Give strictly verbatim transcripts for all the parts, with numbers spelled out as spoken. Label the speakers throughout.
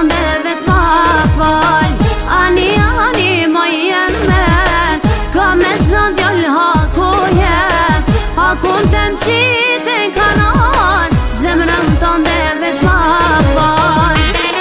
Speaker 1: tënde vet ma fal. Ani, ani, ma jen men, ka me zën djall hakoje. Hakun të më qitë në kanan, zemrën tënde vet ma fal.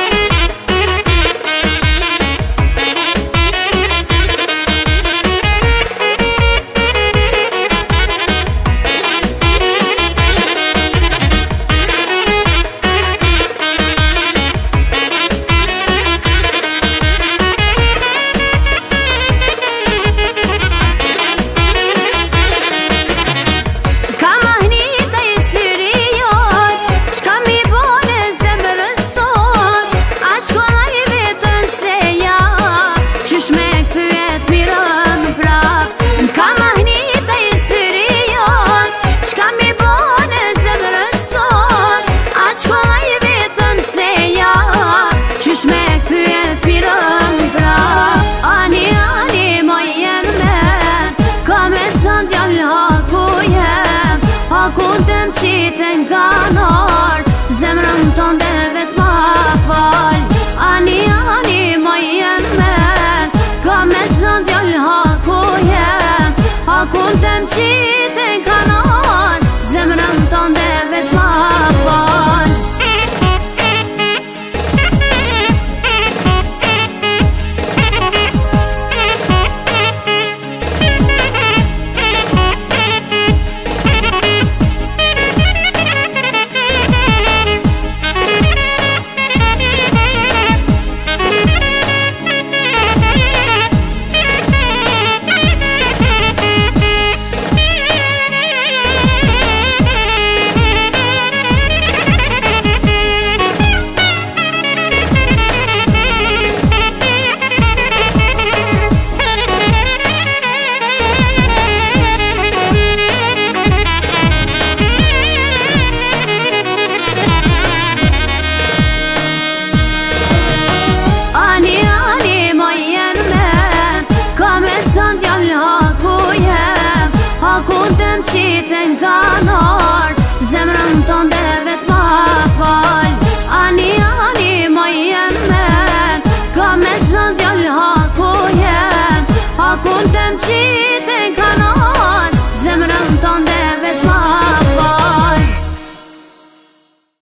Speaker 1: Qysh me këthyet pirën prap. Ani, ani, ma jen men, ka me zën djall hakoje. Hakun të më qitë në kanar, zemrën tënde vet ma fal. Ani, ani, ma jen men, ka me zën djall hakoje. Hakun të më qitë